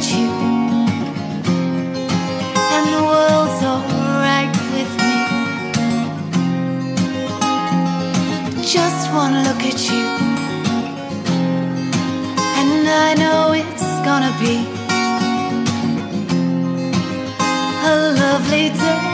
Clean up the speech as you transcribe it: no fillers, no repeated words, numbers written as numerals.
you, and the world's alright with me. Just one look at you, and I know it's gonna be a lovely day.